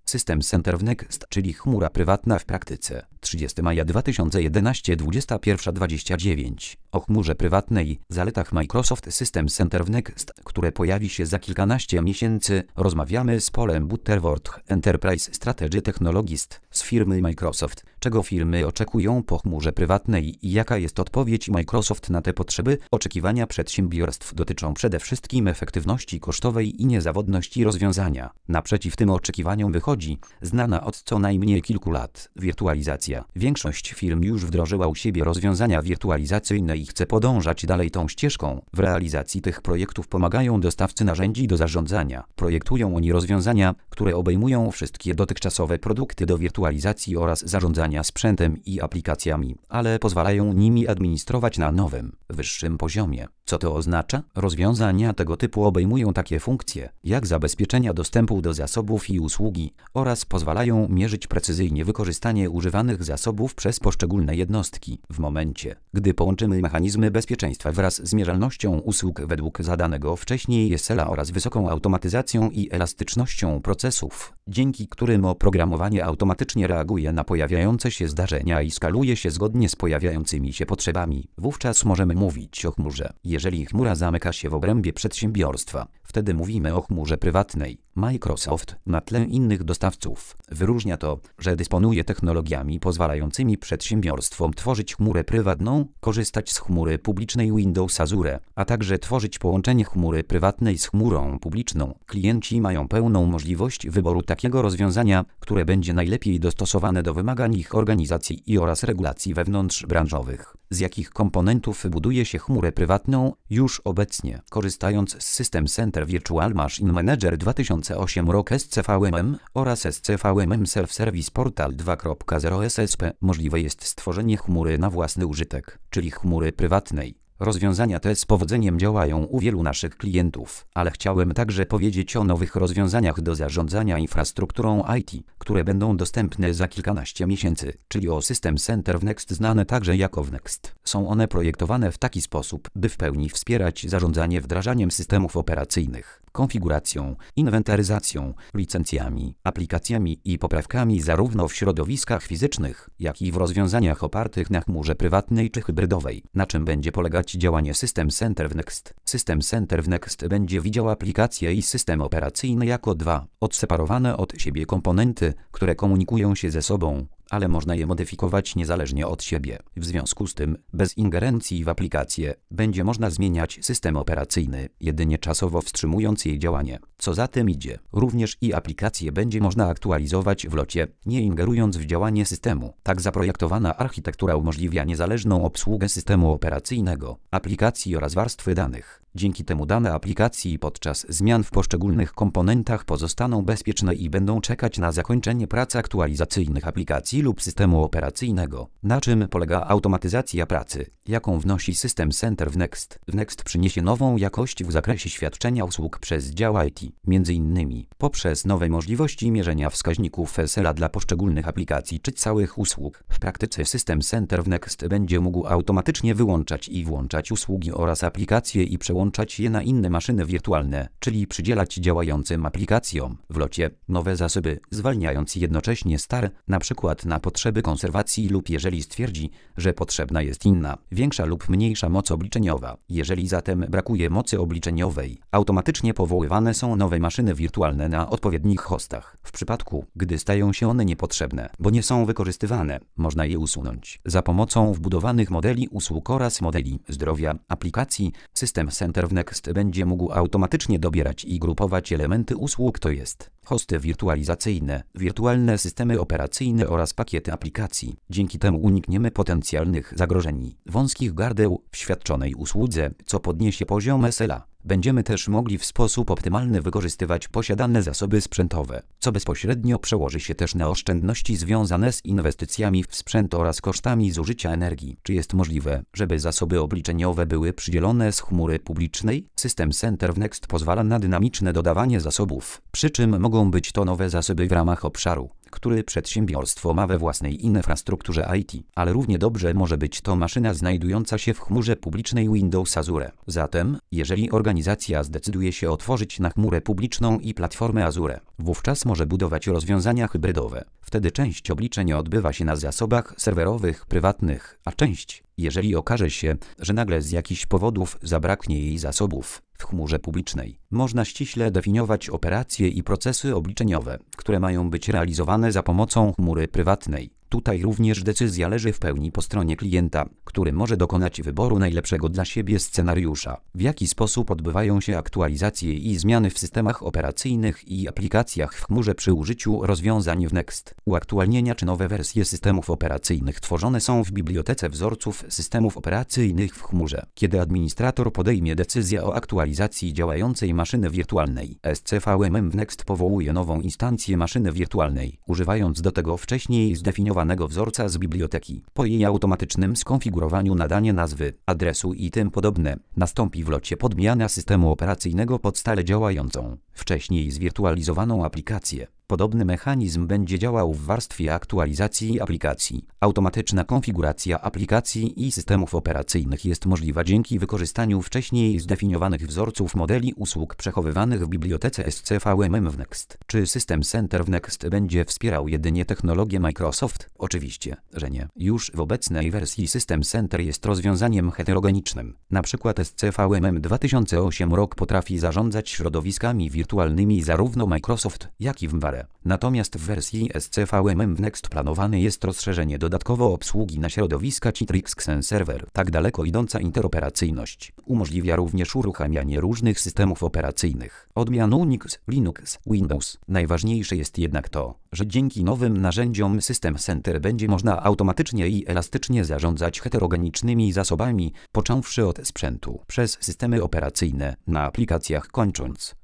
System Center w Next, czyli chmura prywatna w praktyce. 30 maja 2011, 21:29. O chmurze prywatnej, zaletach Microsoft System Center w Next, które pojawi się za kilkanaście miesięcy, rozmawiamy z Polem Butterworth, Enterprise Strategy Technologist z firmy Microsoft. Czego firmy oczekują po chmurze prywatnej i jaka jest odpowiedź Microsoft na te potrzeby? Oczekiwania przedsiębiorstw dotyczą przede wszystkim efektywności kosztowej i niezawodności rozwiązania. Naprzeciw tym oczekiwaniom wychodzi znana od co najmniej kilku lat wirtualizacja. Większość firm już wdrożyła u siebie rozwiązania wirtualizacyjne i chce podążać dalej tą ścieżką. W realizacji tych projektów pomagają dostawcy narzędzi do zarządzania. Projektują oni rozwiązania, które obejmują wszystkie dotychczasowe produkty do wirtualizacji oraz zarządzania sprzętem i aplikacjami, ale pozwalają nimi administrować na nowym, wyższym poziomie. Co to oznacza? Rozwiązania tego typu obejmują takie funkcje, jak zabezpieczenia dostępu do zasobów i usługi oraz pozwalają mierzyć precyzyjnie wykorzystanie używanych zasobów przez poszczególne jednostki. W momencie, gdy połączymy mechanizmy bezpieczeństwa wraz z mierzalnością usług według zadanego wcześniej SLA oraz wysoką automatyzacją i elastycznością procesów, dzięki którym oprogramowanie automatycznie reaguje na pojawiające się zdarzenia i skaluje się zgodnie z pojawiającymi się potrzebami, wówczas możemy mówić o chmurze. Jeżeli chmura zamyka się w obrębie przedsiębiorstwa, wtedy mówimy o chmurze prywatnej. Microsoft, na tle innych dostawców, wyróżnia to, że dysponuje technologiami pozwalającymi przedsiębiorstwom tworzyć chmurę prywatną, korzystać z chmury publicznej Windows Azure, a także tworzyć połączenie chmury prywatnej z chmurą publiczną. Klienci mają pełną możliwość wyboru takiego rozwiązania, które będzie najlepiej dostosowane do wymagań ich organizacji oraz regulacji wewnątrzbranżowych. Z jakich komponentów buduje się chmurę prywatną? Już obecnie, korzystając z System Center Virtual Machine Manager 2008 rok SCVMM oraz SCVMM Self-Service Portal 2.0 SSP, możliwe jest stworzenie chmury na własny użytek, czyli chmury prywatnej. Rozwiązania te z powodzeniem działają u wielu naszych klientów, ale chciałem także powiedzieć o nowych rozwiązaniach do zarządzania infrastrukturą IT, które będą dostępne za kilkanaście miesięcy, czyli o System Center w Next, znane także jako Next. Są one projektowane w taki sposób, by w pełni wspierać zarządzanie wdrażaniem systemów operacyjnych, konfiguracją, inwentaryzacją, licencjami, aplikacjami i poprawkami zarówno w środowiskach fizycznych, jak i w rozwiązaniach opartych na chmurze prywatnej czy hybrydowej. Na czym będzie polegać działanie System Center w Next? System Center w Next będzie widział aplikacje i system operacyjny jako dwa odseparowane od siebie komponenty, które komunikują się ze sobą, ale można je modyfikować niezależnie od siebie. W związku z tym, bez ingerencji w aplikację, będzie można zmieniać system operacyjny, jedynie czasowo wstrzymując jej działanie. Co za tym idzie, również i aplikacje będzie można aktualizować w locie, nie ingerując w działanie systemu. Tak zaprojektowana architektura umożliwia niezależną obsługę systemu operacyjnego, aplikacji oraz warstwy danych. Dzięki temu dane aplikacji podczas zmian w poszczególnych komponentach pozostaną bezpieczne i będą czekać na zakończenie prac aktualizacyjnych aplikacji lub systemu operacyjnego. Na czym polega automatyzacja pracy, jaką wnosi System Center w Next? W Next przyniesie nową jakość w zakresie świadczenia usług przez dział IT, m.in. poprzez nowe możliwości mierzenia wskaźników SLA dla poszczególnych aplikacji czy całych usług. W praktyce System Center w Next będzie mógł automatycznie wyłączać i włączać usługi oraz aplikacje i przełączać je na inne maszyny wirtualne, czyli przydzielać działającym aplikacjom w locie nowe zasoby, zwalniając jednocześnie stare, np. na potrzeby konserwacji lub jeżeli stwierdzi, że potrzebna jest inna, większa lub mniejsza moc obliczeniowa. Jeżeli zatem brakuje mocy obliczeniowej, automatycznie powoływane są nowe maszyny wirtualne na odpowiednich hostach. W przypadku, gdy stają się one niepotrzebne, bo nie są wykorzystywane, można je usunąć. Za pomocą wbudowanych modeli usług oraz modeli zdrowia aplikacji, System Center w Next będzie mógł automatycznie dobierać i grupować elementy usług, to jest hosty wirtualizacyjne, wirtualne systemy operacyjne oraz pakiety aplikacji. Dzięki temu unikniemy potencjalnych zagrożeń, wąskich gardeł w świadczonej usłudze, co podniesie poziom SLA. Będziemy też mogli w sposób optymalny wykorzystywać posiadane zasoby sprzętowe, co bezpośrednio przełoży się też na oszczędności związane z inwestycjami w sprzęt oraz kosztami zużycia energii. Czy jest możliwe, żeby zasoby obliczeniowe były przydzielone z chmury publicznej? System Center w Next pozwala na dynamiczne dodawanie zasobów, przy czym mogą być to nowe zasoby w ramach obszaru, który przedsiębiorstwo ma we własnej infrastrukturze IT, ale równie dobrze może być to maszyna znajdująca się w chmurze publicznej Windows Azure. Zatem, jeżeli organizacja zdecyduje się otworzyć na chmurę publiczną i platformę Azure, wówczas może budować rozwiązania hybrydowe. Wtedy część obliczeń odbywa się na zasobach serwerowych prywatnych, a część, jeżeli okaże się, że nagle z jakichś powodów zabraknie jej zasobów w chmurze publicznej. Można ściśle definiować operacje i procesy obliczeniowe, które mają być realizowane za pomocą chmury prywatnej. Tutaj również decyzja leży w pełni po stronie klienta, który może dokonać wyboru najlepszego dla siebie scenariusza. W jaki sposób odbywają się aktualizacje i zmiany w systemach operacyjnych i aplikacjach w chmurze przy użyciu rozwiązań w Next. Uaktualnienia czy nowe wersje systemów operacyjnych tworzone są w bibliotece wzorców systemów operacyjnych w chmurze. Kiedy administrator podejmie decyzję o aktualizacji działającej maszyny wirtualnej, SCVMM w Next powołuje nową instancję maszyny wirtualnej, używając do tego wcześniej zdefiniowanego wzorca z biblioteki. Po jej automatycznym skonfigurowaniu nadanie nazwy, adresu i tym podobne, nastąpi w locie podmiana systemu operacyjnego pod stale działającą, wcześniej zwirtualizowaną aplikację. Podobny mechanizm będzie działał w warstwie aktualizacji aplikacji. Automatyczna konfiguracja aplikacji i systemów operacyjnych jest możliwa dzięki wykorzystaniu wcześniej zdefiniowanych wzorców modeli usług przechowywanych w bibliotece SCVMM w Next. Czy System Center w Next będzie wspierał jedynie technologię Microsoft? Oczywiście, że nie. Już w obecnej wersji System Center jest rozwiązaniem heterogenicznym. Na przykład SCVMM 2008 rok potrafi zarządzać środowiskami wirtualnymi zarówno Microsoft, jak i VMware. Natomiast w wersji SCVMM w Next planowane jest rozszerzenie dodatkowo obsługi na środowiska Citrix Xen Server. Tak daleko idąca interoperacyjność umożliwia również uruchamianie różnych systemów operacyjnych, odmian Unix, Linux, Windows. Najważniejsze jest jednak to, że dzięki nowym narzędziom System Center będzie można automatycznie i elastycznie zarządzać heterogenicznymi zasobami, począwszy od sprzętu, przez systemy operacyjne, na aplikacjach kończąc